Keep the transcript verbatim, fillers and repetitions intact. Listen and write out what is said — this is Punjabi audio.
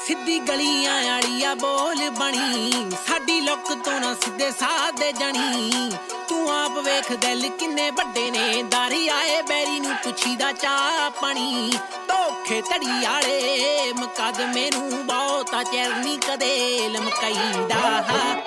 ਸਿੱਧੀ ਗਲੀਆਂ ਆਲੀਆ ਬੋਲ ਬਣੀ ਸਾਡੀ ਲੁੱਕ ਤੋਂ ਨਾ ਸਿੱਧੇ ਸਾਦੇ ਜਣੀ ਤੂੰ ਆਪ ਵੇਖ ਦਿਲ ਕਿੰਨੇ ਵੱਡੇ ਨੇ ਦਾਰੀ ਆਏ ਬੈਰੀ ਨੂੰ ਪੁੱਛੀਦਾ ਚਾਹ ਪਾਣੀ ਧੋਖੇ ਧੜੀ ਆਲੇ ਮੁਕੱਦਮੇ ਨੂੰ ਬਹੁਤਾ ਚਿਰ ਨੀ ਕਦੇ ਲਮਕਾਈਦਾ